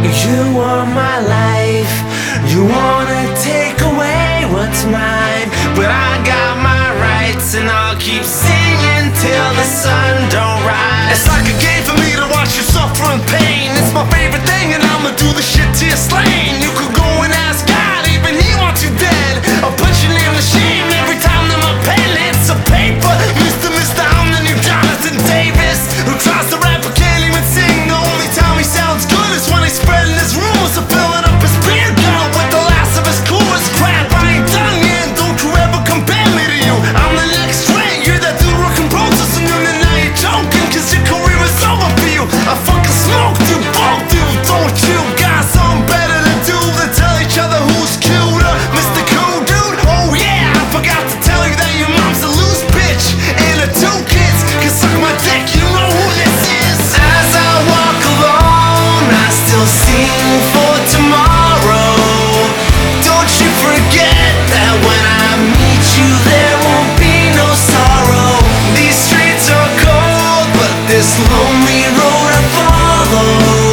You are my life. You wanna take away what's mine, but I got my rights, and I'll keep singing till the sun don't rise. It's like a game for me to watch you suffer in pain. It's my favorite thing, and I'ma do the shit till you're slain. You could go and ask God, even he wants you dead. I'll put your name to shame every time that my pen hits a paper. Mr. I'm the new Jonathan Davis, who tries to rap but can't even sing. The only time he sounds good is when he's spreading his rumors of filling up his beer gun with the last of his coolest crap. I ain't done yet, don't you ever compare me to you. I'm the next trend, you're that dude rockin' process, and then now you're joking, cause your career is over for you. I fucking smoked you, both you, don't you? Got something better to do than tell each other who's cuter. Mr. Cool Dude, oh yeah, I forgot to tell you that your mom's a loose bitch and her 2 kids can suck my dick, you know who this is. As I walk alone, I still sing for tomorrow. Don't you forget that when I meet you, there won't be no sorrow. These streets are cold, but this lonely road I follow.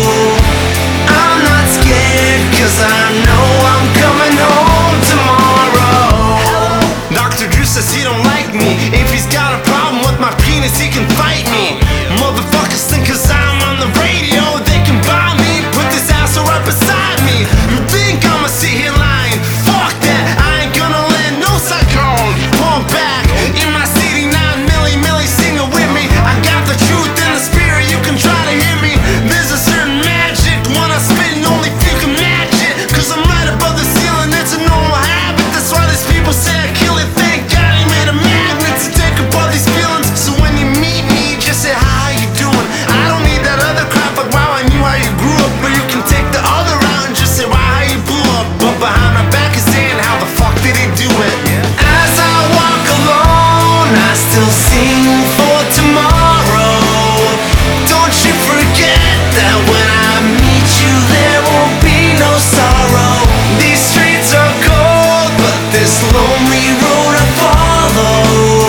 I'm not scared, cause I know I'm coming home tomorrow. Dr. Drew says he don't like me. If he's got a problem with my penis, he can fight me. Motherfuckers think cause I'm on the radio, they can buy me, put this asshole right beside me. You think I'ma sit here lying? Fuck that, I ain't gonna let no cyclone pump back in my CD9 Millie, sing it with me. I got the truth in the spirit, you can try to hear me. There's a certain magic when I spit, and only few can match it, cause I'm right above the ceiling, it's a normal habit. That's why these people say I kill it. Thank God he made a magnet to take apart these feelings. So when you meet me, just say hi, how you doing? I don't need that other crap like wow, I knew how you grew up, but you can take the other route and just say wow, how you blew up. But behind my back is saying how the fuck did he do it? As I walk alone, I still sing for tomorrow. Don't you forget that when I meet you, there won't be no sorrow. These streets are cold, but this lonely road I follow.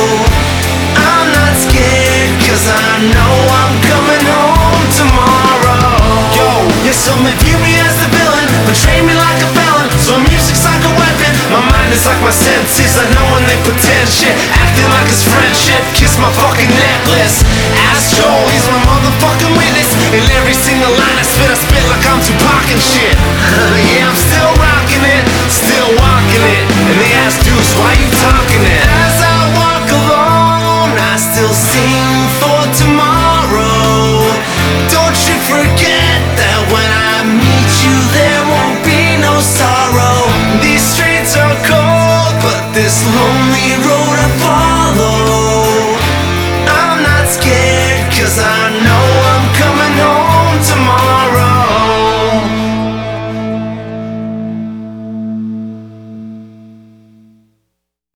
I'm not scared, cause I know I'm coming home tomorrow. Yo, yes, some may view me as the villain, betray me like a felon, so music's like a weapon. My mind is like my senses, I know when they pretend shit, acting like it's friendship. Kiss my fucking necklace. Ask Joel, he's my motherfucking witness. In every single line I spit like I'm Tupac and shit. Yeah, I'm still rocking it, still walking it. And they ask Deuce, why you talking it? As I walk alone, I still sing for tomorrow. Don't you forget that when I meet you, there won't be no sorrow. These streets are cold, but this lonely road